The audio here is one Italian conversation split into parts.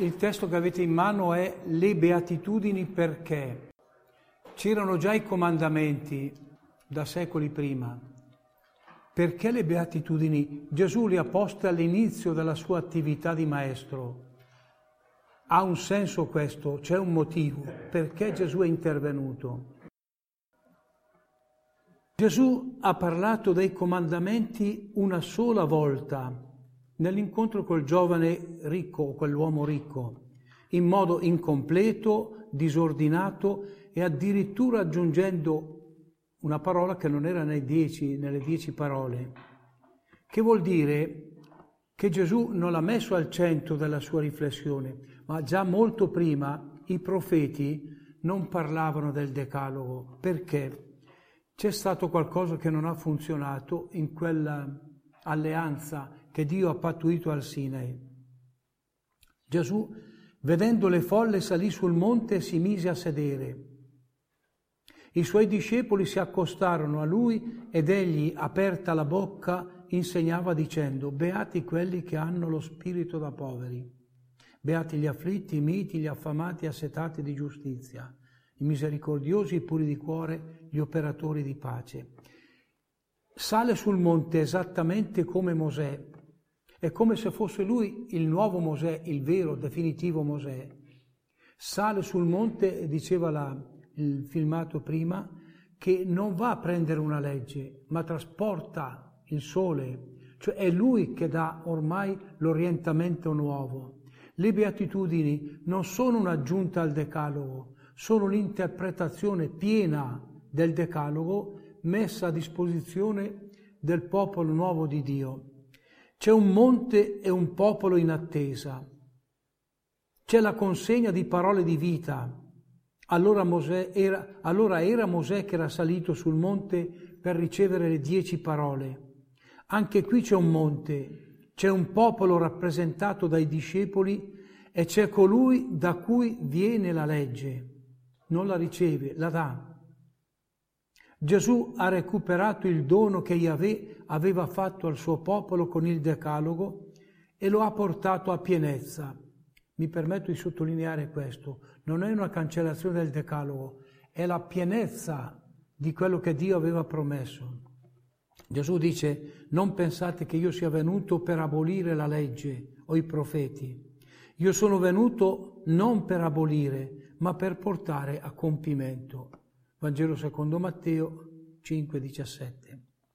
Il testo che avete in mano è le beatitudini perché. C'erano già i comandamenti da secoli prima. Perché le beatitudini? Gesù le ha poste all'inizio della sua attività di maestro. Ha un senso questo, c'è un motivo. Perché Gesù è intervenuto? Gesù ha parlato dei comandamenti una sola volta, nell'incontro col giovane ricco o quell'uomo ricco, in modo incompleto, disordinato e addirittura aggiungendo una parola che non era nelle 10 parole, che vuol dire che Gesù non l'ha messo al centro della sua riflessione, ma già molto prima i profeti non parlavano del Decalogo. Perché? C'è stato qualcosa che non ha funzionato in quella alleanza che Dio ha pattuito al Sinai. Gesù, vedendo le folle, salì sul monte e si mise a sedere. I suoi discepoli si accostarono a lui ed egli, aperta la bocca, insegnava dicendo: beati quelli che hanno lo spirito da poveri, beati gli afflitti, i miti, gli affamati, assetati di giustizia, i misericordiosi, i puri di cuore, gli operatori di pace. Sale sul monte esattamente come Mosè. È come se fosse lui il nuovo Mosè, il vero, definitivo Mosè. Sale sul monte, diceva il filmato prima, che non va a prendere una legge, ma trasporta il sole. Cioè è lui che dà ormai l'orientamento nuovo. Le beatitudini non sono un'aggiunta al Decalogo, sono l'interpretazione piena del Decalogo messa a disposizione del popolo nuovo di Dio. C'è un monte e un popolo in attesa. C'è la consegna di parole di vita. Allora era Mosè che era salito sul monte per ricevere le 10 parole. Anche qui c'è un monte, c'è un popolo rappresentato dai discepoli e c'è colui da cui viene la legge. Non la riceve, la dà. Gesù ha recuperato il dono che Yahweh aveva fatto al suo popolo con il Decalogo e lo ha portato a pienezza. Mi permetto di sottolineare questo. Non è una cancellazione del Decalogo, è la pienezza di quello che Dio aveva promesso. Gesù dice: non pensate che io sia venuto per abolire la legge o i profeti. Io sono venuto non per abolire, ma per portare a compimento. Vangelo secondo Matteo 5,17.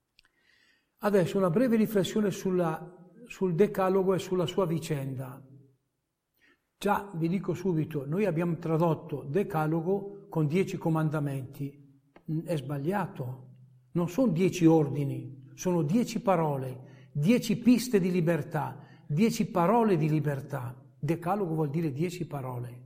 Adesso una breve riflessione sul Decalogo e sulla sua vicenda. Già, vi dico subito, noi abbiamo tradotto Decalogo con 10 comandamenti. È sbagliato. Non sono 10 ordini, sono 10 parole, 10 piste di libertà, 10 parole di libertà. Decalogo vuol dire 10 parole.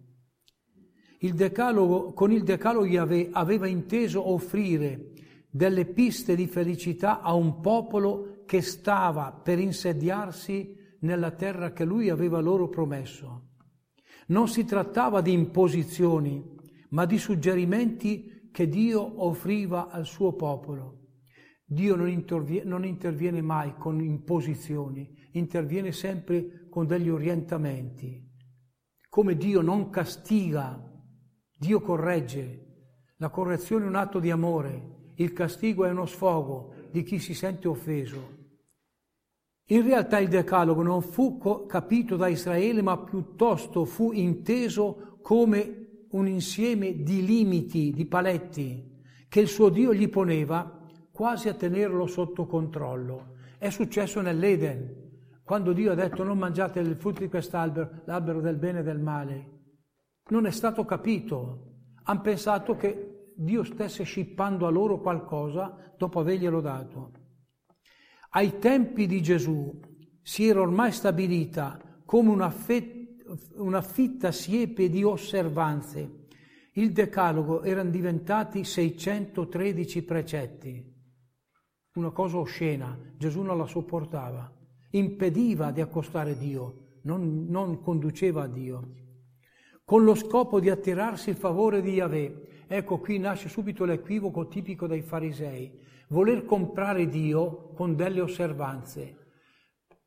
Con il Decalogo Yahweh aveva inteso offrire delle piste di felicità a un popolo che stava per insediarsi nella terra che lui aveva loro promesso. Non si trattava di imposizioni, ma di suggerimenti che Dio offriva al suo popolo. Dio non interviene mai con imposizioni, interviene sempre con degli orientamenti. Come Dio non castiga, Dio corregge. La correzione è un atto di amore, il castigo è uno sfogo di chi si sente offeso. In realtà il Decalogo non fu capito da Israele, ma piuttosto fu inteso come un insieme di limiti, di paletti, che il suo Dio gli poneva quasi a tenerlo sotto controllo. È successo nell'Eden, quando Dio ha detto: non mangiate il frutto di quest'albero, l'albero del bene e del male. Non è stato capito. Hanno pensato che Dio stesse scippando a loro qualcosa dopo averglielo dato. Ai tempi di Gesù si era ormai stabilita come una fitta siepe di osservanze. Il Decalogo erano diventati 613 precetti. Una cosa oscena, Gesù non la sopportava, impediva di accostare Dio, non conduceva a Dio. Con lo scopo di attirarsi il favore di Yahweh. Ecco, qui nasce subito l'equivoco tipico dei farisei, voler comprare Dio con delle osservanze.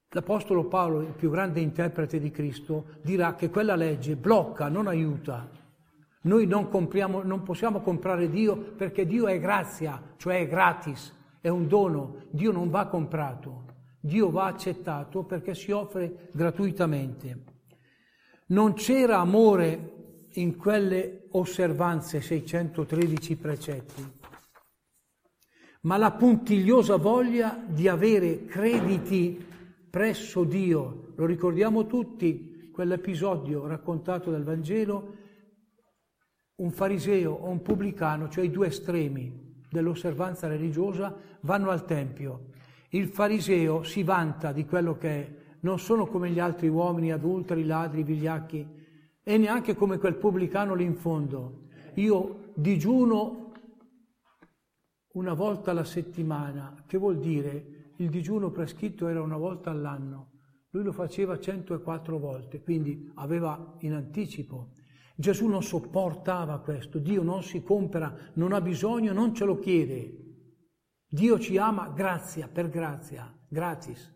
L'Apostolo Paolo, il più grande interprete di Cristo, dirà che quella legge blocca, non aiuta. Noi non possiamo comprare Dio perché Dio è grazia, cioè è gratis, è un dono. Dio non va comprato, Dio va accettato perché si offre gratuitamente. Non c'era amore in quelle osservanze, 613 precetti, ma la puntigliosa voglia di avere crediti presso Dio. Lo ricordiamo tutti, quell'episodio raccontato dal Vangelo, un fariseo o un pubblicano, cioè i due estremi dell'osservanza religiosa, vanno al Tempio. Il fariseo si vanta di quello che è, non sono come gli altri uomini, adulteri, ladri, vigliacchi, e neanche come quel pubblicano lì in fondo. Io digiuno una volta alla settimana, che vuol dire? Il digiuno prescritto era una volta all'anno, lui lo faceva 104 volte, quindi aveva in anticipo. Gesù non sopportava questo, Dio non si compra, non ha bisogno, non ce lo chiede. Dio ci ama grazia per grazia, gratis.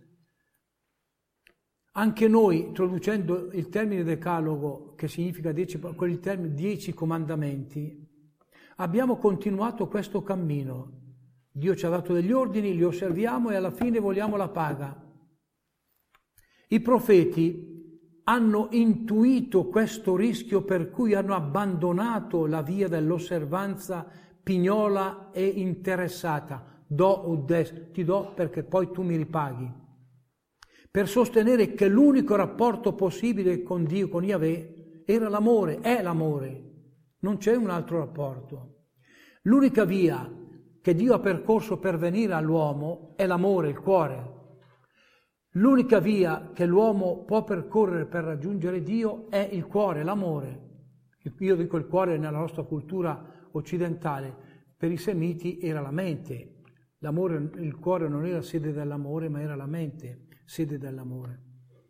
Anche noi, introducendo il termine decalogo, che significa 10 comandamenti, abbiamo continuato questo cammino. Dio ci ha dato degli ordini, li osserviamo e alla fine vogliamo la paga. I profeti hanno intuito questo rischio per cui hanno abbandonato la via dell'osservanza pignola e interessata. Do o des, ti do perché poi tu mi ripaghi. Per sostenere che l'unico rapporto possibile con Dio, con Yahweh, era l'amore, è l'amore. Non c'è un altro rapporto. L'unica via che Dio ha percorso per venire all'uomo è l'amore, il cuore. L'unica via che l'uomo può percorrere per raggiungere Dio è il cuore, l'amore. Io dico il cuore nella nostra cultura occidentale, per i semiti era la mente. L'amore, il cuore non era sede dell'amore, ma era la mente, sede dell'amore.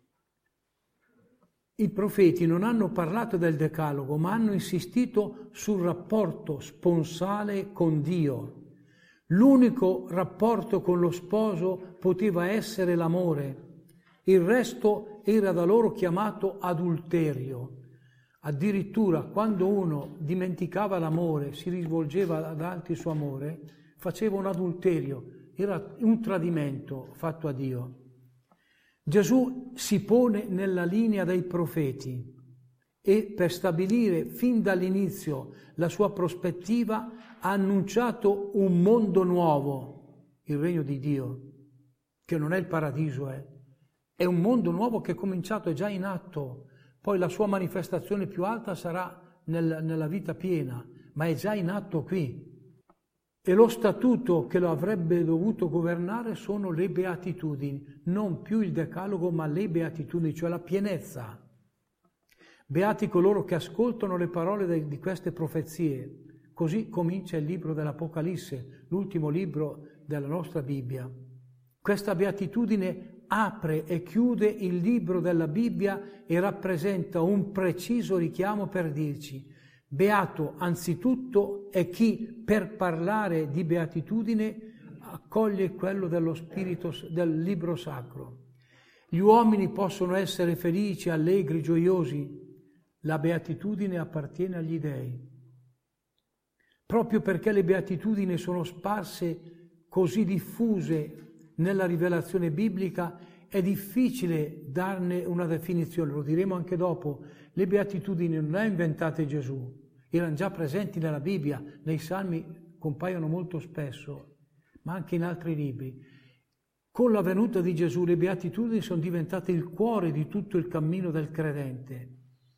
I profeti non hanno parlato del decalogo, ma hanno insistito sul rapporto sponsale con Dio. L'unico rapporto con lo sposo poteva essere l'amore, il resto era da loro chiamato adulterio. Addirittura quando uno dimenticava l'amore, si rivolgeva ad altri il suo amore, faceva un adulterio, era un tradimento fatto a Dio. Gesù si pone nella linea dei profeti e per stabilire fin dall'inizio la sua prospettiva ha annunciato un mondo nuovo, il regno di Dio, che non è il paradiso, è un mondo nuovo che è cominciato, è già in atto, poi la sua manifestazione più alta sarà nella vita piena, ma è già in atto qui. E lo statuto che lo avrebbe dovuto governare sono le beatitudini, non più il decalogo, ma le beatitudini, cioè la pienezza. Beati coloro che ascoltano le parole di queste profezie. Così comincia il libro dell'Apocalisse, l'ultimo libro della nostra Bibbia. Questa beatitudine apre e chiude il libro della Bibbia e rappresenta un preciso richiamo per dirci: beato anzitutto è chi per parlare di beatitudine accoglie quello dello spirito del libro sacro. Gli uomini possono essere felici, allegri, gioiosi. La beatitudine appartiene agli dèi. Proprio perché le beatitudini sono sparse così diffuse nella rivelazione biblica, è difficile darne una definizione, lo diremo anche dopo. Le beatitudini non le ha inventate Gesù, erano già presenti nella Bibbia, nei Salmi compaiono molto spesso, ma anche in altri libri. Con la venuta di Gesù le beatitudini sono diventate il cuore di tutto il cammino del credente.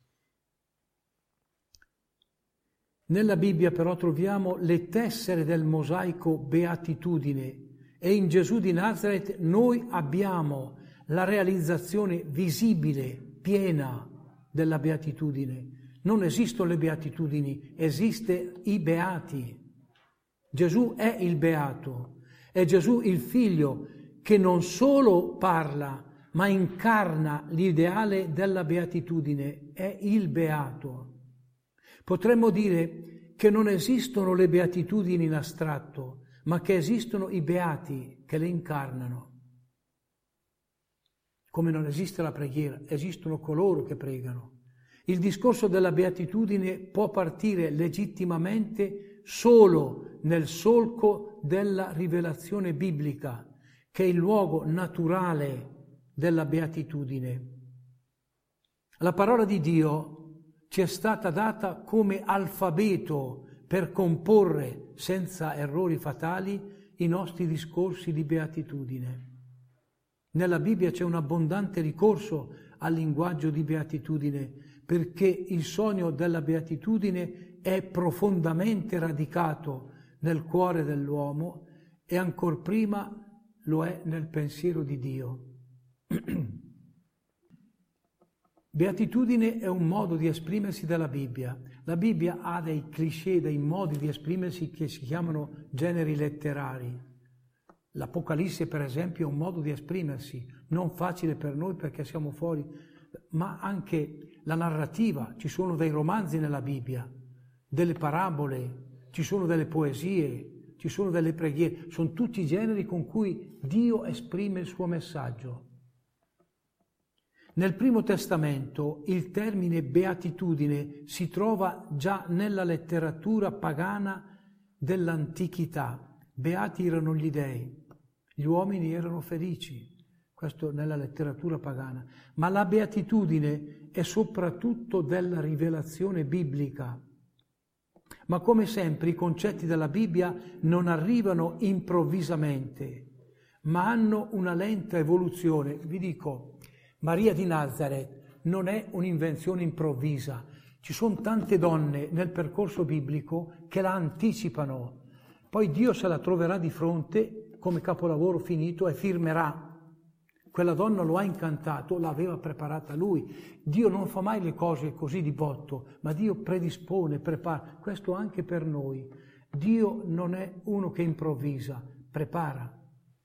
Nella Bibbia però troviamo le tessere del mosaico beatitudine e in Gesù di Nazaret noi abbiamo la realizzazione visibile, piena della beatitudine. Non esistono le beatitudini, esiste i beati. Gesù è il beato, è Gesù il figlio che non solo parla, ma incarna l'ideale della beatitudine, è il beato. Potremmo dire che non esistono le beatitudini in astratto, ma che esistono i beati che le incarnano. come non esiste la preghiera, esistono coloro che pregano. Il discorso della beatitudine può partire legittimamente solo nel solco della rivelazione biblica, che è il luogo naturale della beatitudine. La parola di Dio ci è stata data come alfabeto per comporre, senza errori fatali, i nostri discorsi di beatitudine. Nella Bibbia c'è un abbondante ricorso al linguaggio di beatitudine, perché il sogno della beatitudine è profondamente radicato nel cuore dell'uomo e ancor prima lo è nel pensiero di Dio. Beatitudine è un modo di esprimersi della Bibbia. La Bibbia ha dei cliché, dei modi di esprimersi che si chiamano generi letterari. L'Apocalisse, per esempio, è un modo di esprimersi, non facile per noi perché siamo fuori, ma anche la narrativa. Ci sono dei romanzi nella Bibbia, delle parabole, ci sono delle poesie, ci sono delle preghiere. Sono tutti generi con cui Dio esprime il suo messaggio. Nel Primo Testamento il termine beatitudine si trova già nella letteratura pagana dell'antichità. Beati erano gli dei, gli uomini erano felici, questo nella letteratura pagana. Ma la beatitudine è soprattutto della rivelazione biblica. Ma come sempre i concetti della Bibbia non arrivano improvvisamente, ma hanno una lenta evoluzione. Vi dico, Maria di Nazareth non è un'invenzione improvvisa. Ci sono tante donne nel percorso biblico che la anticipano. Poi Dio se la troverà di fronte come capolavoro finito e firmerà. Quella donna lo ha incantato, l'aveva preparata lui. Dio non fa mai le cose così di botto, ma Dio predispone, prepara. Questo anche per noi. Dio non è uno che improvvisa, prepara.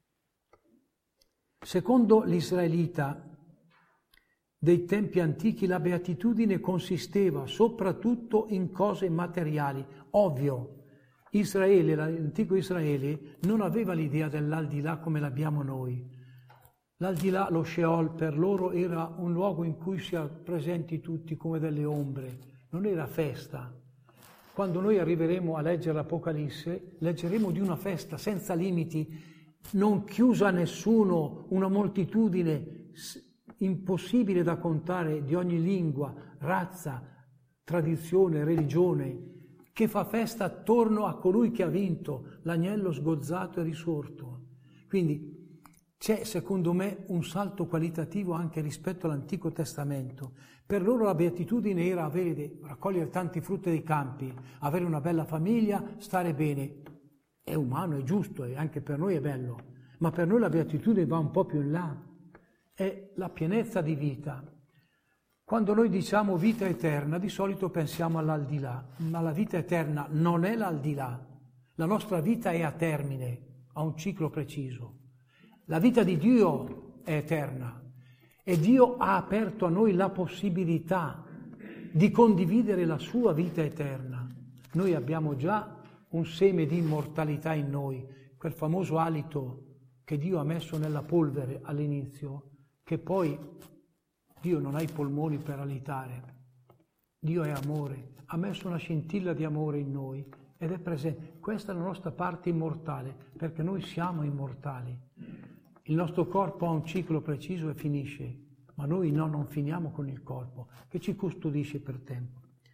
Secondo l'israelita dei tempi antichi, la beatitudine consisteva soprattutto in cose materiali. Ovvio, Israele, l'antico Israele, non aveva l'idea dell'aldilà come l'abbiamo noi. L'aldilà, lo Sheol, per loro era un luogo in cui si erano presenti tutti come delle ombre, non era festa. Quando noi arriveremo a leggere l'Apocalisse, leggeremo di una festa senza limiti, non chiusa a nessuno, una moltitudine impossibile da contare, di ogni lingua, razza, tradizione, religione, che fa festa attorno a colui che ha vinto, l'agnello sgozzato e risorto. Quindi c'è, secondo me, un salto qualitativo anche rispetto all'Antico Testamento. Per loro la beatitudine era raccogliere tanti frutti dei campi, avere una bella famiglia, stare bene. È umano, è giusto, e anche per noi è bello. Ma per noi la beatitudine va un po' più in là. È la pienezza di vita. Quando noi diciamo vita eterna, di solito pensiamo all'aldilà, ma la vita eterna non è l'aldilà. La nostra vita è a termine, ha un ciclo preciso. La vita di Dio è eterna e Dio ha aperto a noi la possibilità di condividere la sua vita eterna. Noi abbiamo già un seme di immortalità in noi, quel famoso alito che Dio ha messo nella polvere all'inizio, che poi Dio non ha i polmoni per alitare. Dio è amore, ha messo una scintilla di amore in noi ed è presente. Questa è la nostra parte immortale, perché noi siamo immortali. Il nostro corpo ha un ciclo preciso e finisce, ma noi no, non finiamo con il corpo, che ci custodisce per tempo.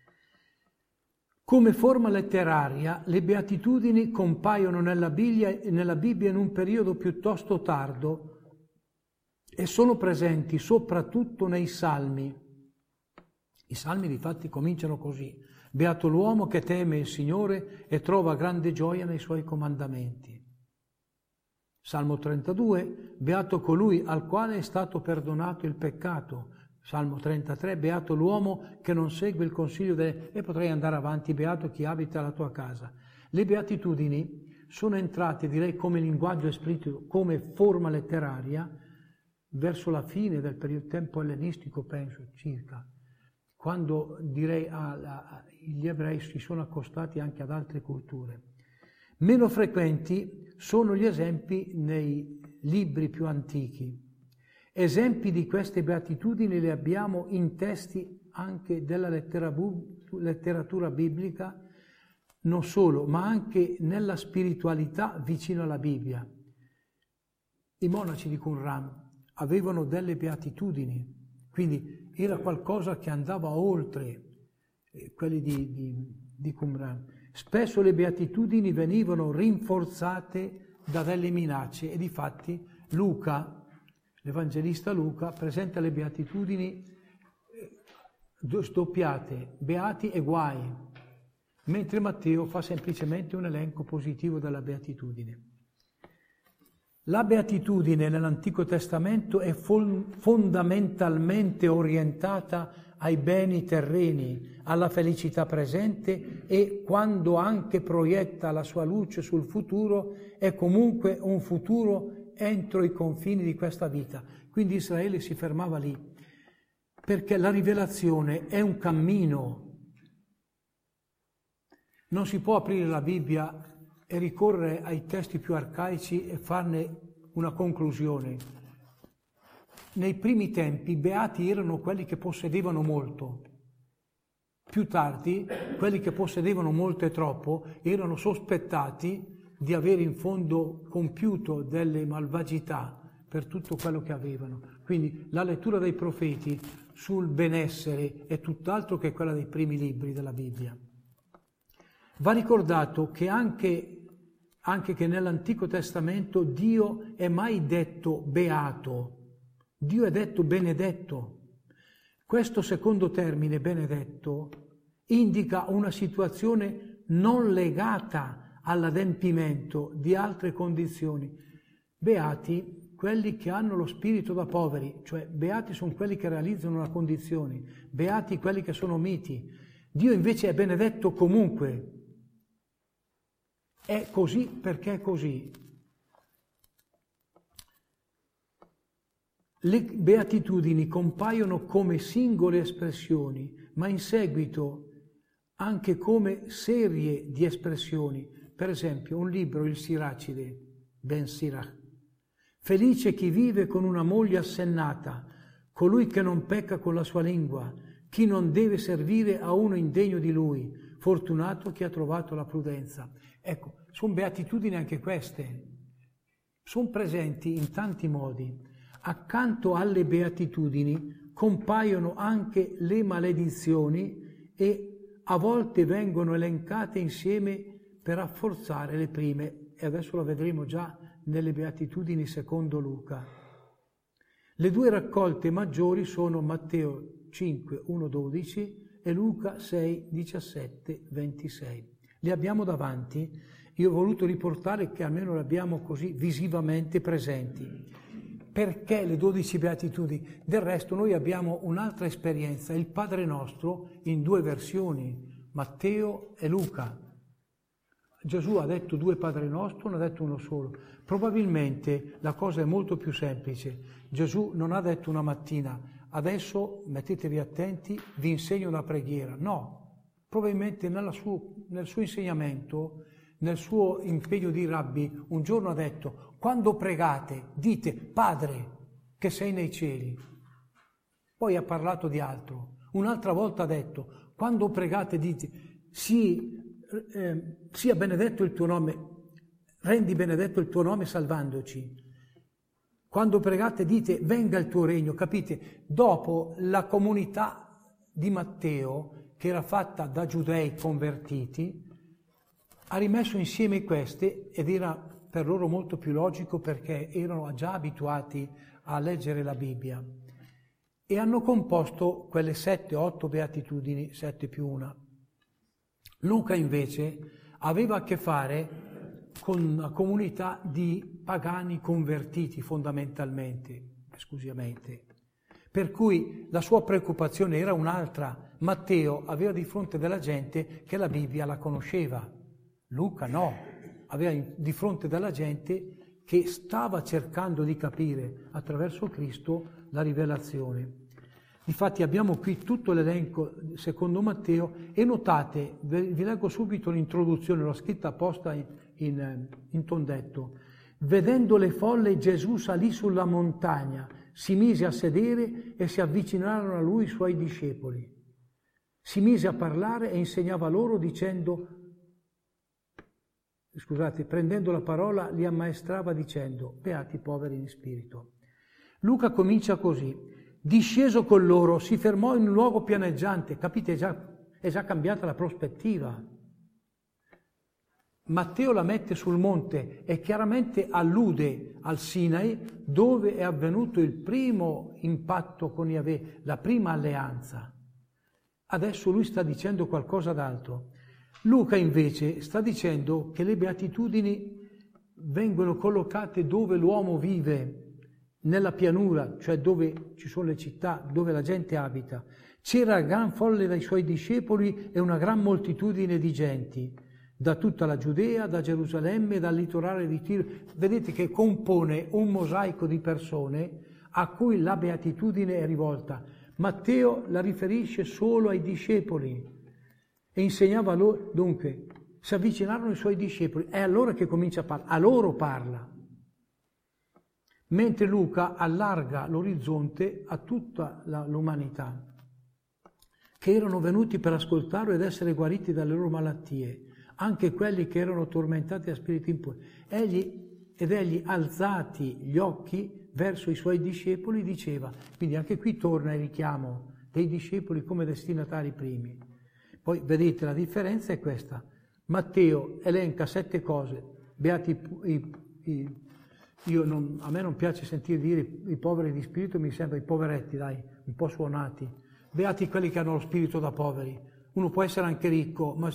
Come forma letteraria, le beatitudini compaiono nella Bibbia in un periodo piuttosto tardo e sono presenti soprattutto nei Salmi. I Salmi difatti cominciano così: beato l'uomo che teme il Signore e trova grande gioia nei suoi comandamenti. Salmo 32, beato colui al quale è stato perdonato il peccato. Salmo 33, beato l'uomo che non segue il consiglio e potrei andare avanti, beato chi abita la tua casa. Le beatitudini sono entrate, direi, come linguaggio esplicito, come forma letteraria, verso la fine del periodo tempo ellenistico, penso, circa, quando direi gli ebrei si sono accostati anche ad altre culture. Meno frequenti sono gli esempi nei libri più antichi Esempi di queste beatitudini li abbiamo in testi anche della letteratura biblica, non solo, ma anche nella spiritualità vicino alla Bibbia. I monaci di Qumran avevano delle beatitudini, quindi era qualcosa che andava oltre quelli di Qumran. Spesso le beatitudini venivano rinforzate da delle minacce e difatti Luca, l'Evangelista Luca, presenta le beatitudini sdoppiate, beati e guai, mentre Matteo fa semplicemente un elenco positivo della beatitudine. La beatitudine nell'Antico Testamento è fondamentalmente orientata ai beni terreni, alla felicità presente e, quando anche proietta la sua luce sul futuro, è comunque un futuro entro i confini di questa vita. Quindi Israele si fermava lì, perché la rivelazione è un cammino. Non si può aprire la Bibbia e ricorrere ai testi più arcaici e farne una conclusione. Nei primi tempi i beati erano quelli che possedevano molto. Più tardi, quelli che possedevano molto e troppo erano sospettati di avere in fondo compiuto delle malvagità per tutto quello che avevano. Quindi la lettura dei profeti sul benessere è tutt'altro che quella dei primi libri della Bibbia. Va ricordato che anche che nell'Antico Testamento Dio è mai detto beato, Dio è detto benedetto. Questo secondo termine, benedetto, indica una situazione non legata all'adempimento di altre condizioni. Beati quelli che hanno lo spirito da poveri, cioè beati sono quelli che realizzano una condizione, beati quelli che sono miti. Dio invece è benedetto comunque. È così perché è così. Le beatitudini compaiono come singole espressioni, ma in seguito anche come serie di espressioni. Per esempio, un libro, il Siracide, Ben Sirach. Felice chi vive con una moglie assennata, colui che non pecca con la sua lingua, chi non deve servire a uno indegno di lui, fortunato chi ha trovato la prudenza. Ecco, sono beatitudini anche queste. Sono presenti in tanti modi. Accanto alle beatitudini compaiono anche le maledizioni e a volte vengono elencate insieme per rafforzare le prime. E adesso lo vedremo già nelle beatitudini secondo Luca. Le due raccolte maggiori sono Matteo 5, 1, 12 e Luca 6, 17, 26. Li abbiamo davanti. Io ho voluto riportare che almeno li abbiamo così visivamente presenti. Perché le 12 beatitudini? Del resto noi abbiamo un'altra esperienza, il Padre Nostro in due versioni, Matteo e Luca. Gesù ha detto 2 Padre Nostro, non ha detto uno solo. Probabilmente la cosa è molto più semplice. Gesù non ha detto una mattina, adesso mettetevi attenti, vi insegno una preghiera. No, probabilmente nel suo insegnamento, nel suo impegno di rabbi, un giorno ha detto: quando pregate dite Padre che sei nei cieli. Poi ha parlato di altro. Un'altra volta ha detto: quando pregate dite sia benedetto il tuo nome, rendi benedetto il tuo nome salvandoci. Quando pregate dite venga il tuo regno. Capite? Dopo la comunità di Matteo, che era fatta da giudei convertiti, ha rimesso insieme queste ed era per loro molto più logico perché erano già abituati a leggere la Bibbia e hanno composto quelle 7-8 beatitudini, 7 più 1. Luca invece aveva a che fare con una comunità di pagani convertiti fondamentalmente, esclusivamente, per cui la sua preoccupazione era un'altra. Matteo aveva di fronte della gente che la Bibbia la conosceva. Luca no, aveva di fronte della gente che stava cercando di capire attraverso Cristo la rivelazione. Infatti abbiamo qui tutto l'elenco secondo Matteo e notate, vi leggo subito l'introduzione, l'ho scritta apposta in tondetto. Vedendo le folle Gesù salì sulla montagna, si mise a sedere e si avvicinarono a lui i suoi discepoli. Si mise a parlare e insegnava loro prendendo la parola li ammaestrava dicendo: beati i poveri in spirito. Luca comincia così: disceso con loro, si fermò in un luogo pianeggiante. Capite, è già cambiata la prospettiva. Matteo la mette sul monte e chiaramente allude al Sinai, dove è avvenuto il primo impatto con Yahweh, la prima alleanza. Adesso lui sta dicendo qualcosa d'altro. Luca invece sta dicendo che le beatitudini vengono collocate dove l'uomo vive, nella pianura, cioè dove ci sono le città, dove la gente abita. C'era gran folle dai suoi discepoli e una gran moltitudine di genti, da tutta la Giudea, da Gerusalemme, dal litorale di Tiro. Vedete che compone un mosaico di persone a cui la beatitudine è rivolta. Matteo la riferisce solo ai discepoli e insegnava loro. Dunque, si avvicinarono i suoi discepoli, è allora che comincia a parlare, a loro parla. Mentre Luca allarga l'orizzonte a tutta l'umanità, che erano venuti per ascoltarlo ed essere guariti dalle loro malattie, anche quelli che erano tormentati da spiriti impuri. Egli, alzati gli occhi verso i suoi discepoli, diceva, quindi anche qui torna il richiamo dei discepoli come destinatari primi. Poi vedete, la differenza è questa. Matteo elenca 7 cose, beati a me non piace sentire dire i poveri di spirito, mi sembra i poveretti, dai, un po' suonati. Beati quelli che hanno lo spirito da poveri. Uno può essere anche ricco, ma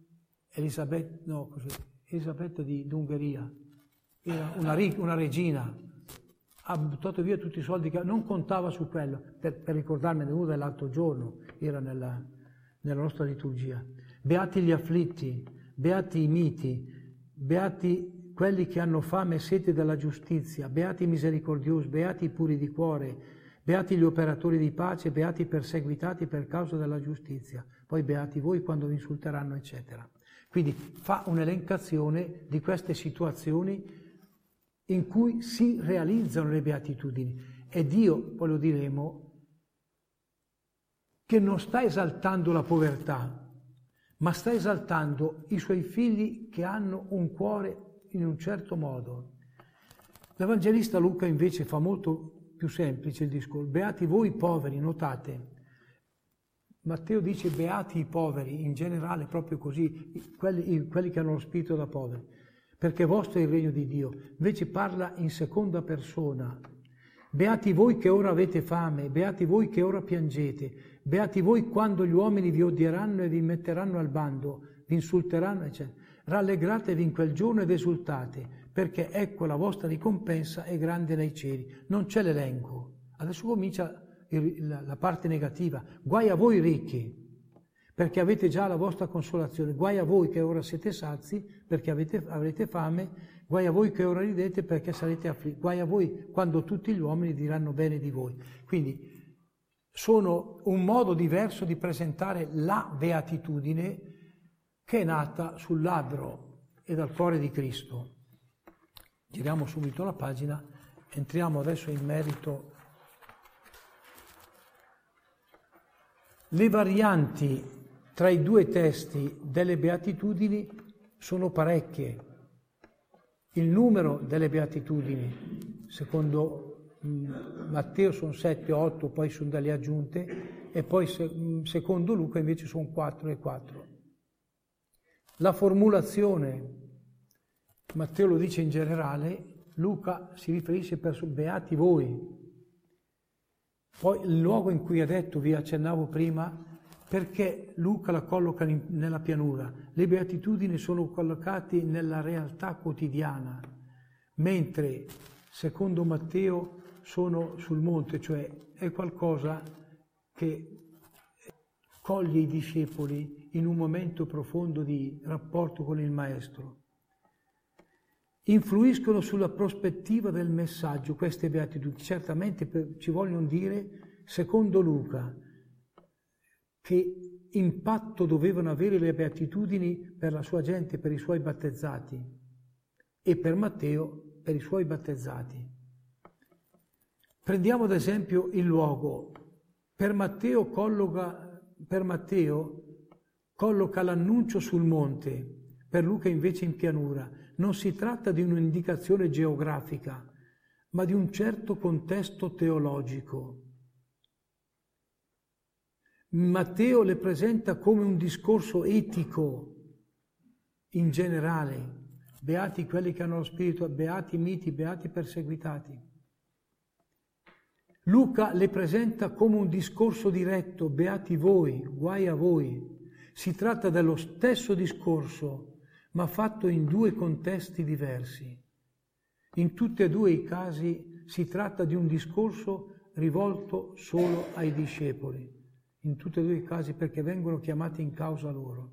Elisabetta d'Ungheria era una regina, ha buttato via tutti i soldi che non contava su quello, per ricordarmene uno dell'altro giorno, era nella nostra liturgia. Beati gli afflitti, beati i miti, beati quelli che hanno fame e sete della giustizia, beati i misericordiosi, beati i puri di cuore, beati gli operatori di pace, beati i perseguitati per causa della giustizia, poi beati voi quando vi insulteranno, eccetera. Quindi fa un'elencazione di queste situazioni in cui si realizzano le beatitudini. E Dio, poi lo diremo, che non sta esaltando la povertà, ma sta esaltando i suoi figli che hanno un cuore in un certo modo. L'Evangelista Luca invece fa molto più semplice il discorso. Beati voi poveri, notate. Matteo dice beati i poveri, in generale proprio così, quelli che hanno lo spirito da poveri, perché vostro è il regno di Dio. Invece parla in seconda persona. Beati voi che ora avete fame, beati voi che ora piangete, beati voi quando gli uomini vi odieranno e vi metteranno al bando, vi insulteranno, eccetera. Rallegratevi in quel giorno ed esultate, perché ecco la vostra ricompensa è grande nei cieli. Non c'è l'elenco. Adesso comincia la parte negativa. Guai a voi ricchi, perché avete già la vostra consolazione. Guai a voi che ora siete sazi, perché avrete fame. Guai a voi che ora ridete, perché sarete afflitti. Guai a voi quando tutti gli uomini diranno bene di voi. Quindi sono un modo diverso di presentare la beatitudine che è nata sul labbro e dal cuore di Cristo. Giriamo subito la pagina, entriamo adesso in merito. Le varianti tra i due testi delle beatitudini sono parecchie. Il numero delle beatitudini, secondo Matteo sono 7 o 8, poi sono delle aggiunte, e poi secondo Luca invece sono 4 e 4. La formulazione, Matteo lo dice in generale, Luca si riferisce per beati voi. Poi il luogo in cui ha detto, vi accennavo prima, perché Luca la colloca nella pianura. Le beatitudini sono collocate nella realtà quotidiana, mentre secondo Matteo sono sul monte, cioè è qualcosa che coglie i discepoli in un momento profondo di rapporto con il Maestro. Influiscono sulla prospettiva del messaggio queste beatitudini. Certamente ci vogliono dire, secondo Luca, che impatto dovevano avere le beatitudini per la sua gente, per i suoi battezzati, e per Matteo per i suoi battezzati. Prendiamo ad esempio il luogo. Per Matteo colloca l'annuncio sul monte, per Luca invece in pianura. Non si tratta di un'indicazione geografica, ma di un certo contesto teologico. Matteo le presenta come un discorso etico in generale. Beati quelli che hanno lo spirito, beati i miti, beati i perseguitati. Luca le presenta come un discorso diretto, beati voi, guai a voi. Si tratta dello stesso discorso, ma fatto in due contesti diversi. In tutti e due i casi si tratta di un discorso rivolto solo ai discepoli. In tutti e due i casi perché vengono chiamati in causa loro.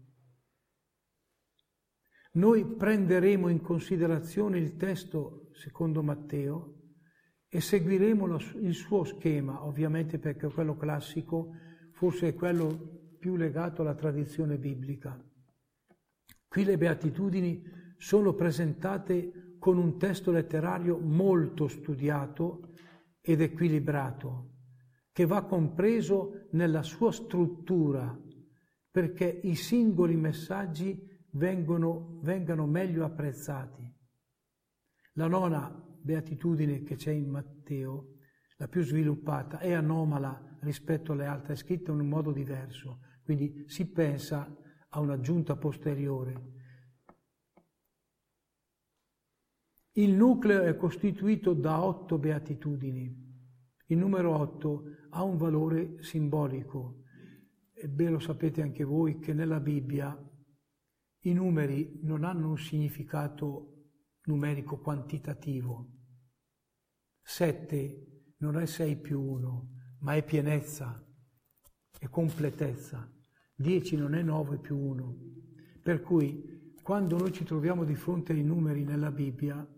Noi prenderemo in considerazione il testo secondo Matteo e seguiremo il suo schema, ovviamente perché quello classico forse è quello più legato alla tradizione biblica. Qui le beatitudini sono presentate con un testo letterario molto studiato ed equilibrato, che va compreso nella sua struttura, perché i singoli messaggi vengano meglio apprezzati. La nona beatitudine che c'è in Matteo, la più sviluppata, è anomala rispetto alle altre, è scritta in un modo diverso, quindi si pensa a un'aggiunta posteriore. Il nucleo è costituito da 8 beatitudini. Il numero 8 ha un valore simbolico. E beh, lo sapete anche voi che nella Bibbia i numeri non hanno un significato numerico quantitativo. 7 non è 6 più 1, ma è pienezza, è completezza. 10 non è 9 più 1. Per cui, quando noi ci troviamo di fronte ai numeri nella Bibbia,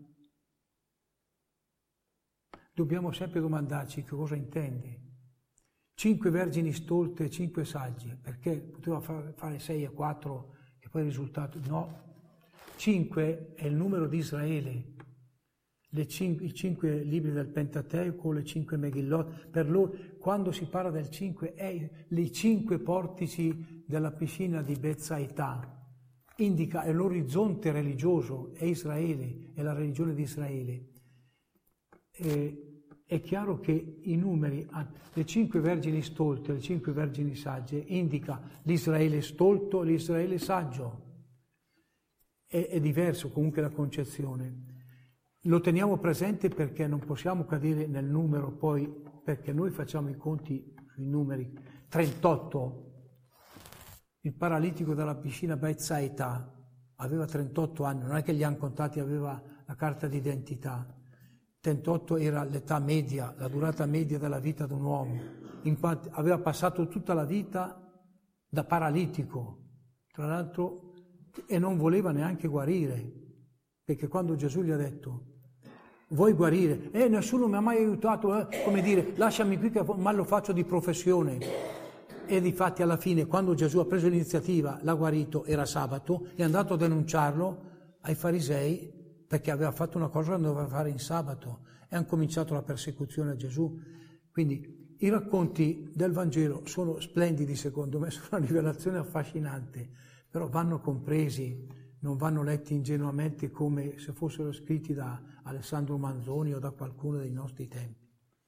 dobbiamo sempre domandarci che cosa intende. 5 vergini stolte e 5 sagge, perché poteva fare 6 e 4, che poi il risultato... No, 5 è il numero di Israele. I 5 libri del Pentateuco, le 5 Megillot, per loro, quando si parla del 5, è i 5 portici della piscina di Betsaida. Indica, è l'orizzonte religioso, è Israele, è la religione di Israele. È chiaro che i numeri, le 5 vergini stolte, le 5 vergini sagge, indica l'Israele stolto e l'Israele saggio. È diverso comunque la concezione. Lo teniamo presente perché non possiamo cadere nel numero poi, perché noi facciamo i conti sui numeri. 38, il paralitico della piscina Betsaida aveva 38 anni, non è che li hanno contati, aveva la carta d'identità. 38 era l'età media, la durata media della vita di un uomo. Infatti aveva passato tutta la vita da paralitico, tra l'altro, e non voleva neanche guarire, perché quando Gesù gli ha detto vuoi guarire? Nessuno mi ha mai aiutato, come dire, lasciami qui che ma lo faccio di professione. E difatti alla fine, quando Gesù ha preso l'iniziativa, l'ha guarito, era sabato, è andato a denunciarlo ai farisei perché aveva fatto una cosa che non doveva fare in sabato, e hanno cominciato la persecuzione a Gesù. Quindi i racconti del Vangelo sono splendidi, secondo me, sono una rivelazione affascinante, però vanno compresi, non vanno letti ingenuamente come se fossero scritti da Alessandro Manzoni o da qualcuno dei nostri tempi.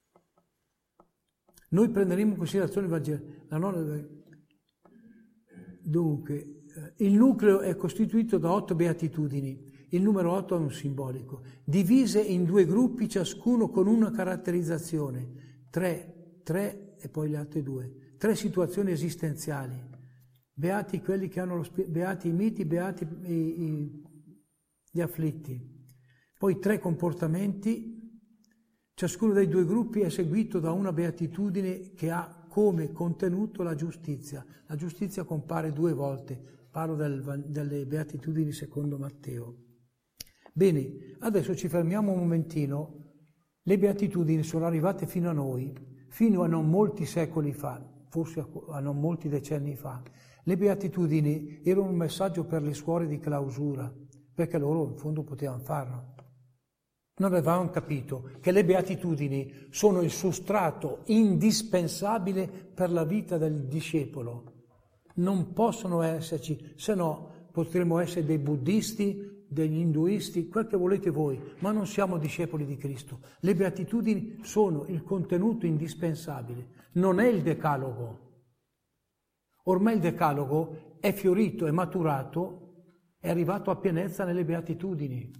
Noi prenderemo in considerazione il Vangelo. Dunque, il nucleo è costituito da 8 beatitudini. Il numero 8 è un simbolico, divise in 2 gruppi, ciascuno con una caratterizzazione, 3 e poi le altre 2, 3 situazioni esistenziali. Beati quelli che hanno beati i miti, beati gli afflitti. Poi 3 comportamenti, ciascuno dei 2 gruppi è seguito da una beatitudine che ha come contenuto la giustizia. La giustizia compare 2 volte, parlo delle beatitudini secondo Matteo. Bene, adesso ci fermiamo un momentino. Le beatitudini sono arrivate fino a noi, fino a non molti secoli fa, forse a non molti decenni fa. Le beatitudini erano un messaggio per le suore di clausura, perché loro in fondo potevano farlo. Non avevamo capito che le beatitudini sono il sostrato indispensabile per la vita del discepolo. Non possono esserci, se no potremmo essere dei buddisti, degli induisti, quel che volete voi, ma non siamo discepoli di Cristo. Le beatitudini sono il contenuto indispensabile, non è il decalogo. Ormai il decalogo è fiorito, è maturato, è arrivato a pienezza nelle beatitudini.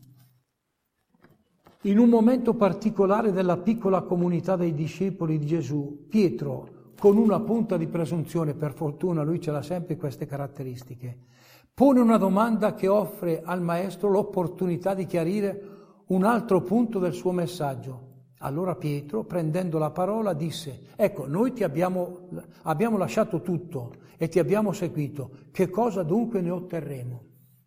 In un momento particolare della piccola comunità dei discepoli di Gesù, Pietro, con una punta di presunzione, per fortuna lui ce l'ha sempre queste caratteristiche, pone una domanda che offre al maestro l'opportunità di chiarire un altro punto del suo messaggio. Allora Pietro, prendendo la parola, disse: ecco, noi ti abbiamo lasciato tutto e ti abbiamo seguito, che cosa dunque ne otterremo?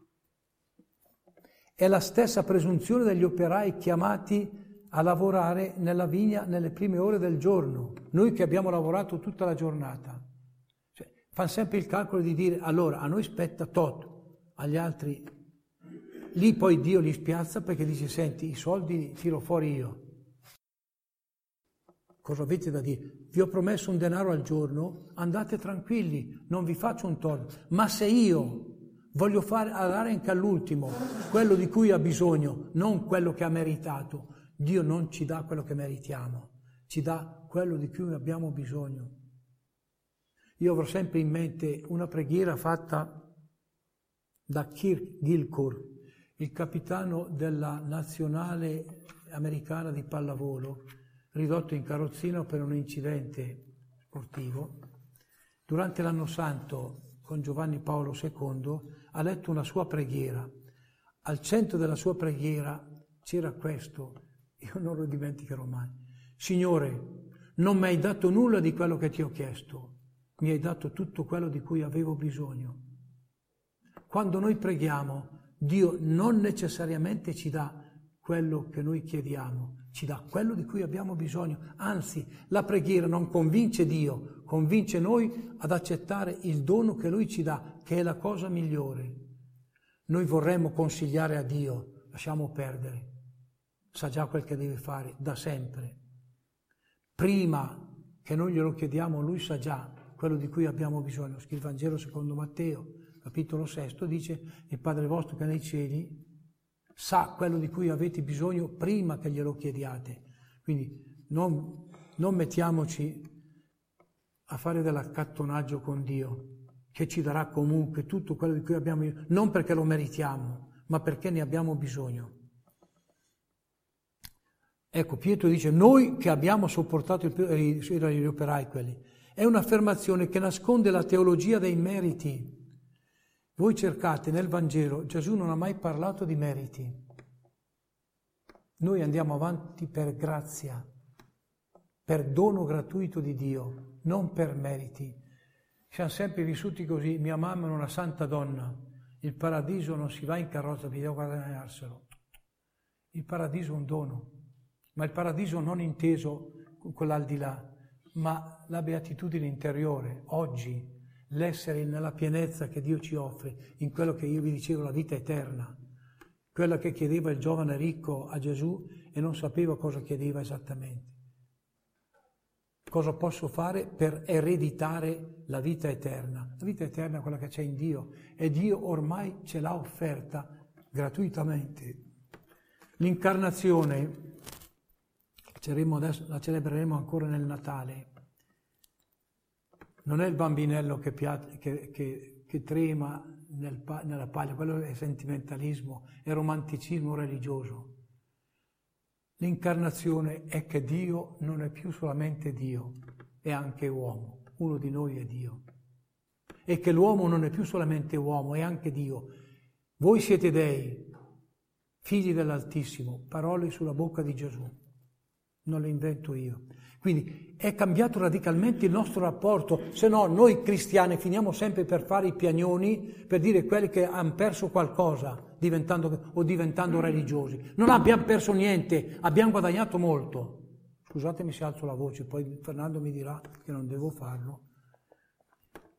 È la stessa presunzione degli operai chiamati a lavorare nella vigna nelle prime ore del giorno, noi che abbiamo lavorato tutta la giornata. Cioè, fanno sempre il calcolo di dire: allora a noi spetta tot, agli altri lì poi Dio li spiazza perché dice: senti, i soldi tiro fuori io. Cosa avete da dire? Vi ho promesso un denaro al giorno, andate tranquilli, non vi faccio un torto, ma se io voglio dare anche all'ultimo quello di cui ha bisogno, non quello che ha meritato, Dio non ci dà quello che meritiamo, ci dà quello di cui abbiamo bisogno. Io avrò sempre in mente una preghiera fatta da Kirk Gilcourt, il capitano della nazionale americana di pallavolo, ridotto in carrozzino per un incidente sportivo. Durante l'anno santo, con Giovanni Paolo II, ha letto una sua preghiera. Al centro della sua preghiera c'era questo, io non lo dimenticherò mai: Signore, non mi hai dato nulla di quello che ti ho chiesto, mi hai dato tutto quello di cui avevo bisogno. Quando noi preghiamo, Dio non necessariamente ci dà quello che noi chiediamo, ci dà quello di cui abbiamo bisogno. Anzi, la preghiera non convince Dio, convince noi ad accettare il dono che Lui ci dà, che è la cosa migliore. Noi vorremmo consigliare a Dio: lasciamo perdere, sa già quel che deve fare da sempre. Prima che noi glielo chiediamo, Lui sa già quello di cui abbiamo bisogno. Il Vangelo secondo Matteo, capitolo 6, dice: il Padre vostro che è nei cieli sa quello di cui avete bisogno prima che glielo chiediate. Quindi non mettiamoci a fare dell'accattonaggio con Dio, che ci darà comunque tutto quello di cui abbiamo bisogno, non perché lo meritiamo, ma perché ne abbiamo bisogno. Ecco, Pietro dice: noi che abbiamo sopportato gli operai quelli. È un'affermazione che nasconde la teologia dei meriti. Voi cercate nel Vangelo, Gesù non ha mai parlato di meriti. Noi andiamo avanti per grazia, per dono gratuito di Dio, non per meriti. Siamo sempre vissuti così: mia mamma è una santa donna, il paradiso non si va in carrozza, bisogna guadagnarselo. Il paradiso è un dono, ma il paradiso non inteso con l'aldilà, ma la beatitudine interiore, oggi, l'essere nella pienezza che Dio ci offre, in quello che io vi dicevo, la vita eterna, quella che chiedeva il giovane ricco a Gesù e non sapeva cosa chiedeva esattamente. Cosa posso fare per ereditare la vita eterna? La vita eterna è quella che c'è in Dio e Dio ormai ce l'ha offerta gratuitamente. L'incarnazione, la celebreremo ancora nel Natale. Non è il bambinello che trema nella paglia, quello è sentimentalismo, è romanticismo religioso. L'incarnazione è che Dio non è più solamente Dio, è anche uomo, uno di noi è Dio. E che l'uomo non è più solamente uomo, è anche Dio. Voi siete dei, figli dell'Altissimo, parole sulla bocca di Gesù, non le invento io. Quindi è cambiato radicalmente il nostro rapporto, se no noi cristiani finiamo sempre per fare i piagnoni, per dire quelli che hanno perso qualcosa diventando religiosi. Non abbiamo perso niente, abbiamo guadagnato molto. Scusatemi se alzo la voce, poi Fernando mi dirà che non devo farlo.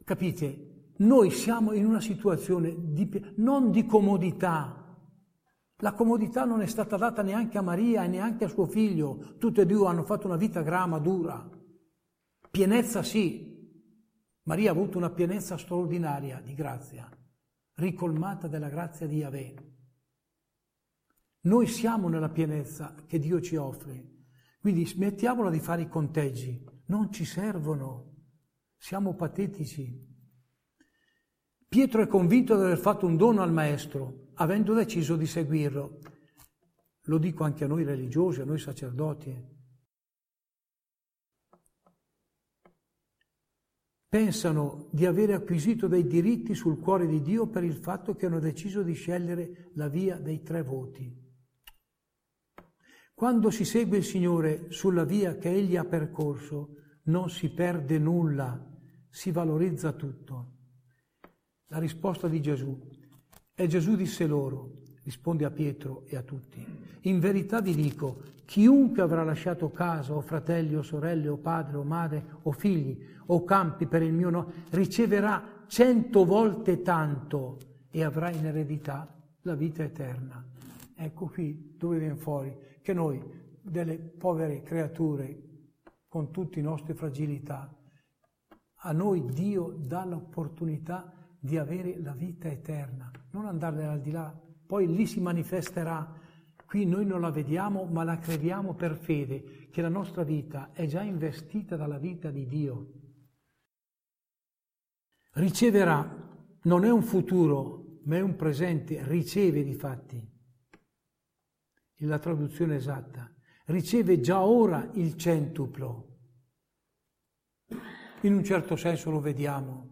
Capite? Noi siamo in una situazione non di comodità, La comodità non è stata data neanche a Maria e neanche a suo figlio. Tutte e due hanno fatto una vita grama, dura. Pienezza sì. Maria ha avuto una pienezza straordinaria di grazia, ricolmata della grazia di Yahweh. Noi siamo nella pienezza che Dio ci offre. Quindi smettiamola di fare i conteggi. Non ci servono. Siamo patetici. Pietro è convinto di aver fatto un dono al Maestro, avendo deciso di seguirlo. Lo dico anche a noi religiosi, a noi sacerdoti. Pensano di avere acquisito dei diritti sul cuore di Dio per il fatto che hanno deciso di scegliere la via dei 3 voti. Quando si segue il Signore sulla via che Egli ha percorso, non si perde nulla, si valorizza tutto. La risposta di Gesù. E Gesù disse loro, risponde a Pietro e a tutti, in verità vi dico, chiunque avrà lasciato casa o fratelli o sorelle o padre o madre o figli o campi per il mio nome, riceverà 100 volte tanto e avrà in eredità la vita eterna. Ecco qui dove viene fuori che noi, delle povere creature, con tutte le nostre fragilità, a noi Dio dà l'opportunità di avere la vita eterna, non andare al di là, poi lì si manifesterà. Qui noi non la vediamo, ma la crediamo per fede, che la nostra vita è già investita dalla vita di Dio. Riceverà, non è un futuro, ma è un presente, riceve di fatti. La traduzione esatta. Riceve già ora il centuplo. In un certo senso lo vediamo.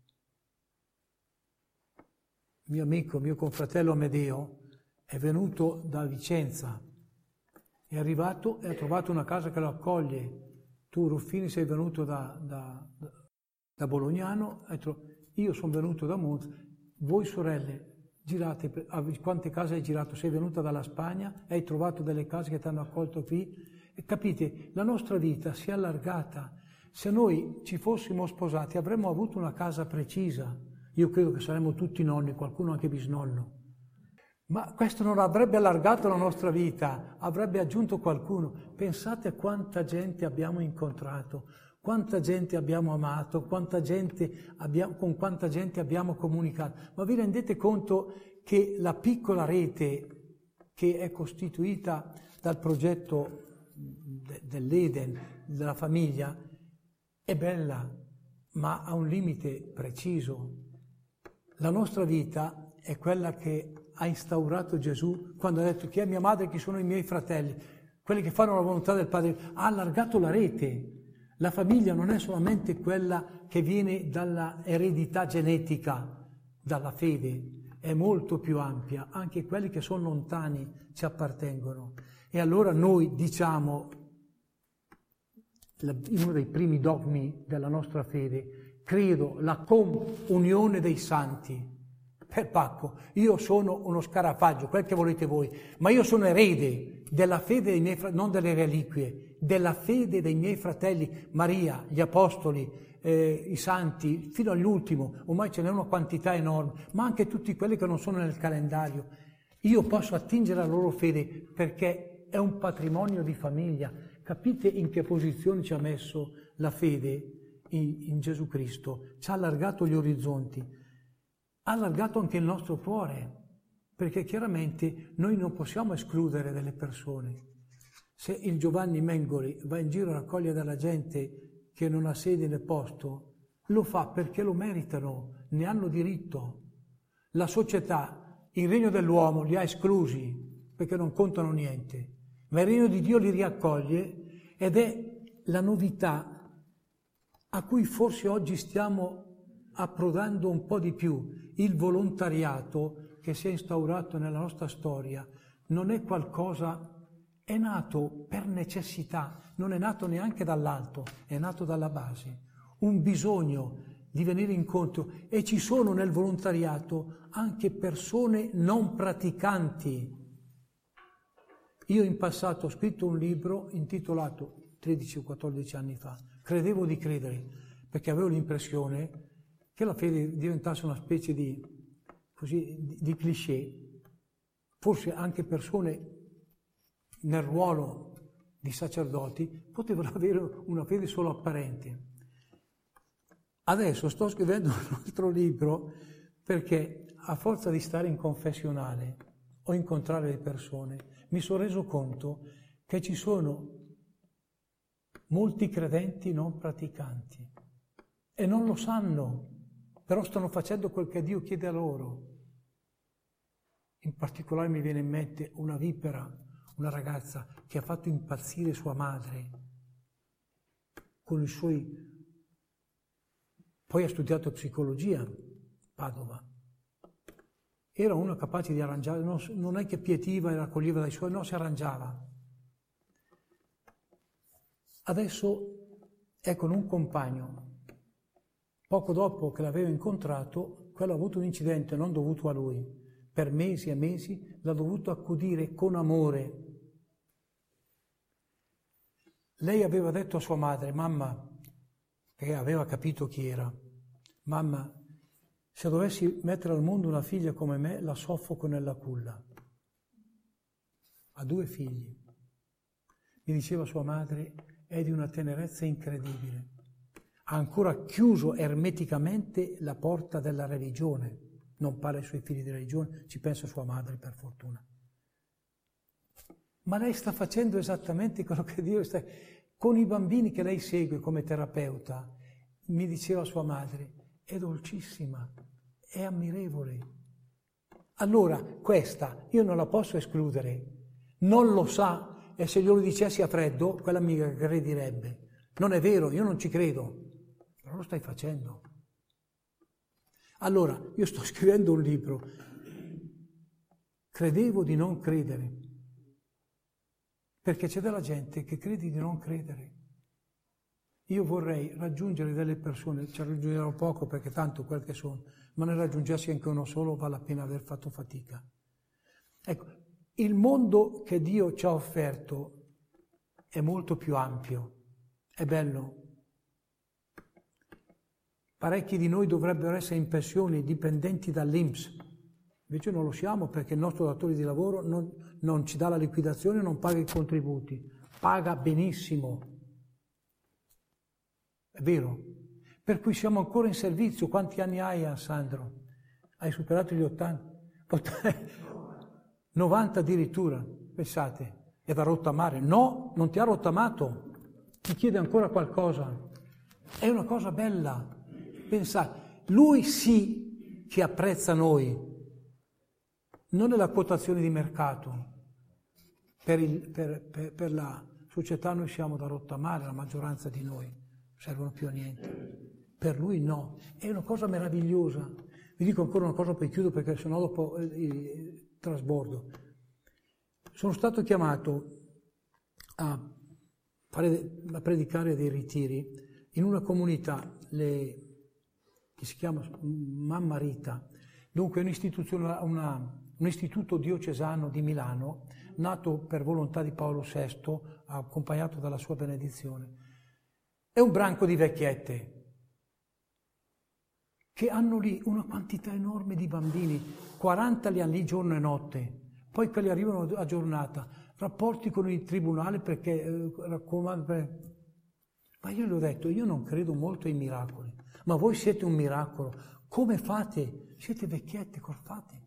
Mio amico, mio confratello Amedeo, è venuto da Vicenza, è arrivato e ha trovato una casa che lo accoglie. Tu, Ruffini, sei venuto da Bolognano, io sono venuto da Monza, voi sorelle, girate, quante case hai girato? Sei venuta dalla Spagna, hai trovato delle case che ti hanno accolto qui, e capite, la nostra vita si è allargata. Se noi ci fossimo sposati avremmo avuto una casa precisa. Io credo che saremmo tutti nonni, qualcuno anche bisnonno. Ma questo non avrebbe allargato la nostra vita, avrebbe aggiunto qualcuno. Pensate a quanta gente abbiamo incontrato, quanta gente abbiamo amato, con quanta gente abbiamo comunicato. Ma vi rendete conto che la piccola rete che è costituita dal progetto dell'Eden, della famiglia, è bella, ma ha un limite preciso. La nostra vita è quella che ha instaurato Gesù quando ha detto chi è mia madre e chi sono i miei fratelli, quelli che fanno la volontà del Padre. Ha allargato la rete. La famiglia non è solamente quella che viene dalla eredità genetica, dalla fede, è molto più ampia, anche quelli che sono lontani ci appartengono. E allora noi diciamo, uno dei primi dogmi della nostra fede, credo la comunione dei santi. Per Pacco, io sono uno scarafaggio, quel che volete voi, ma io sono erede della fede dei miei fratelli, non delle reliquie, della fede dei miei fratelli, Maria, gli apostoli, i santi, fino all'ultimo, ormai ce n'è una quantità enorme, ma anche tutti quelli che non sono nel calendario. Io posso attingere alla loro fede perché è un patrimonio di famiglia. Capite in che posizione ci ha messo la fede in Gesù Cristo? Ci ha allargato gli orizzonti, ha allargato anche il nostro cuore, perché chiaramente noi non possiamo escludere delle persone. Se il Giovanni Mengoli va in giro a raccogliere dalla gente che non ha sede né posto, lo fa perché lo meritano, ne hanno diritto. La società, il regno dell'uomo li ha esclusi perché non contano niente, ma il regno di Dio li riaccoglie ed è la novità a cui forse oggi stiamo approdando un po' di più. Il volontariato che si è instaurato nella nostra storia non è qualcosa, è nato per necessità, non è nato neanche dall'alto, è nato dalla base, un bisogno di venire incontro, e ci sono nel volontariato anche persone non praticanti. Io in passato ho scritto un libro intitolato 13 o 14 anni fa, Credevo di credere, perché avevo l'impressione che la fede diventasse una specie di cliché. forse anche persone nel ruolo di sacerdoti potevano avere una fede solo apparente. Adesso sto scrivendo un altro libro perché a forza di stare in confessionale o incontrare le persone mi sono reso conto che ci sono molti credenti non praticanti e non lo sanno, però stanno facendo quel che Dio chiede a loro. In particolare mi viene in mente una vipera, una ragazza che ha fatto impazzire sua madre con i suoi... Poi ha studiato psicologia a Padova. Era una capace di arrangiare, non è che pietiva e raccoglieva dai suoi, no, si arrangiava. Adesso è con un compagno. Poco dopo che l'aveva incontrato, quello ha avuto un incidente non dovuto a lui. Per mesi e mesi l'ha dovuto accudire con amore. Lei aveva detto a sua madre, mamma, che aveva capito chi era, mamma, se dovessi mettere al mondo una figlia come me, la soffoco nella culla. Ha 2 figli. Mi diceva sua madre, è di una tenerezza incredibile. Ha ancora chiuso ermeticamente la porta della religione. Non parla ai suoi figli di religione, ci pensa sua madre, per fortuna. Ma lei sta facendo esattamente quello che Dio sta... Con i bambini che lei segue come terapeuta, mi diceva sua madre, è dolcissima, è ammirevole. Allora, questa io non la posso escludere. Non lo sa, e se glielo dicessi a freddo, quella mi aggredirebbe. Non è vero, io non ci credo. Però lo stai facendo. Allora, io sto scrivendo un libro. Credevo di non credere. Perché c'è della gente che crede di non credere. Io vorrei raggiungere delle persone, ci raggiungerò poco perché tanto quel che sono, ma ne raggiungessi anche uno solo vale la pena aver fatto fatica. Ecco, il mondo che Dio ci ha offerto è molto più ampio, è bello. Parecchi di noi dovrebbero essere in pensione dipendenti dall'INPS, invece non lo siamo perché il nostro datore di lavoro non ci dà la liquidazione, non paga i contributi, paga benissimo. È vero? Per cui siamo ancora in servizio. Quanti anni hai, Sandro? Hai superato gli 80? 90 addirittura, pensate. È da rottamare. No, non ti ha rottamato. Ti chiede ancora qualcosa. È una cosa bella. Pensate, lui sì che apprezza noi. Non è la quotazione di mercato. Per la società noi siamo da rottamare, la maggioranza di noi. Servono più a niente. Per lui no. È una cosa meravigliosa. Vi dico ancora una cosa, poi chiudo perché sennò dopo trasbordo. Sono stato chiamato a predicare dei ritiri in una comunità che si chiama Mamma Rita. Dunque un'istituzione, un istituto diocesano di Milano, nato per volontà di Paolo VI, accompagnato dalla sua benedizione. È un branco di vecchiette che hanno lì una quantità enorme di bambini, 40 li hanno lì giorno e notte, poi quelli arrivano a giornata, rapporti con il tribunale perché raccomando. Ma io gli ho detto, io non credo molto ai miracoli, ma voi siete un miracolo, come fate? Siete vecchiette, cosa fate?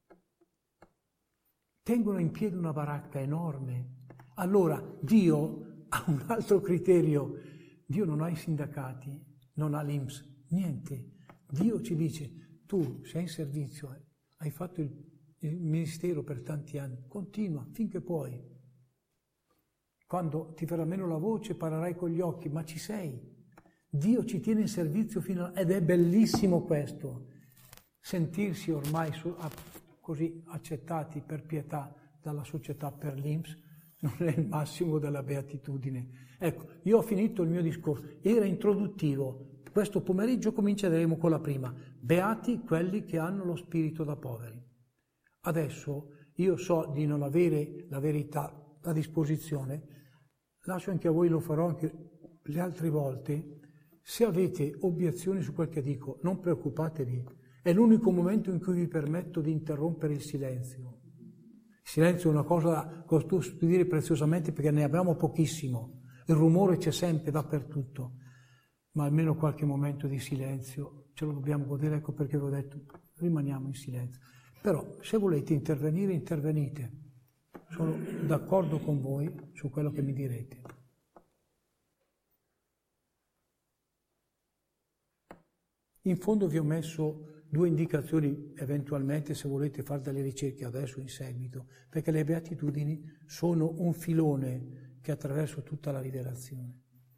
Tengono in piedi una baracca enorme. Allora Dio ha un altro criterio. Dio non ha i sindacati, non ha l'INPS, niente. Dio ci dice, tu sei in servizio, hai fatto il ministero per tanti anni, continua finché puoi. Quando ti verrà meno la voce parlerai con gli occhi, ma ci sei. Dio ci tiene in servizio ed è bellissimo questo, sentirsi ormai così accettati per pietà dalla società, per l'INPS, non è il massimo della beatitudine. Ecco, io ho finito il mio discorso, era introduttivo. Questo pomeriggio cominceremo con la prima. Beati quelli che hanno lo spirito da poveri. Adesso io so di non avere la verità a disposizione, lascio anche a voi, lo farò anche le altre volte. Se avete obiezioni su quel che dico, non preoccupatevi, è l'unico momento in cui vi permetto di interrompere il silenzio. Il silenzio è una cosa da custodire preziosamente perché ne abbiamo pochissimo. Il rumore c'è sempre, dappertutto, ma almeno qualche momento di silenzio ce lo dobbiamo godere, ecco perché vi ho detto rimaniamo in silenzio. Però se volete intervenire, intervenite. Sono d'accordo con voi su quello che mi direte. In fondo vi ho messo 2 indicazioni, eventualmente se volete fare delle ricerche adesso in seguito, perché le beatitudini sono un filone che attraversa tutta la rivelazione.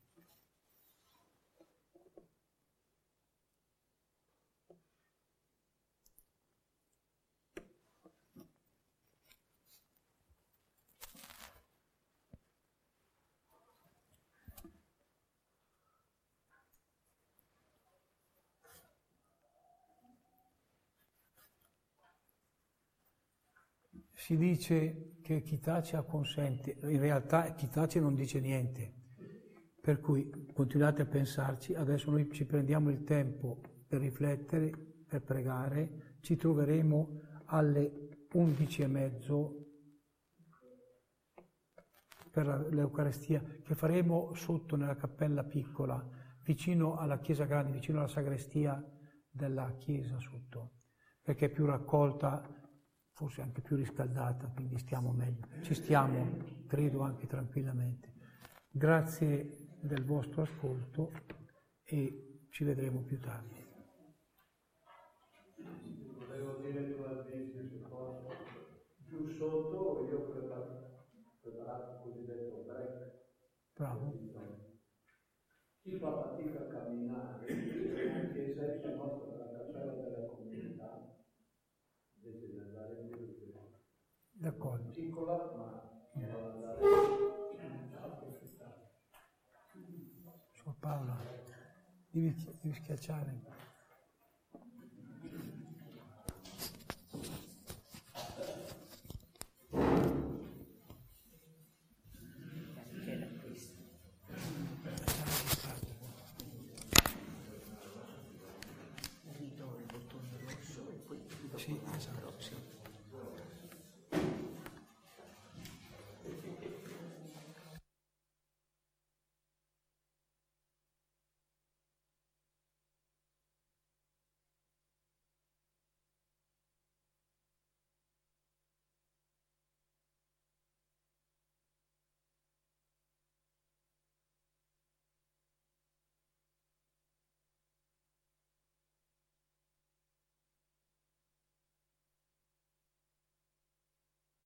Si dice che chi tace acconsente, in realtà chi tace non dice niente, per cui continuate a pensarci, adesso noi ci prendiamo il tempo per riflettere, per pregare, ci troveremo alle 11:30 per l'Eucarestia, che faremo sotto nella cappella piccola, vicino alla chiesa grande, vicino alla sagrestia della chiesa sotto, perché è più raccolta, forse anche più riscaldata, quindi stiamo meglio. Ci stiamo, credo, anche tranquillamente. Grazie del vostro ascolto e ci vedremo più tardi. Volevo dire tu al se posso. Giù sotto io ho preparato il cosiddetto break. Bravo. Chi fa fatica a camminare, la chiesa è nostra per la cacciola della comunità, invece di andare in giro, D'accordo. piccola, ma non andare a approfittare. Suor Paola, devi schiacciare.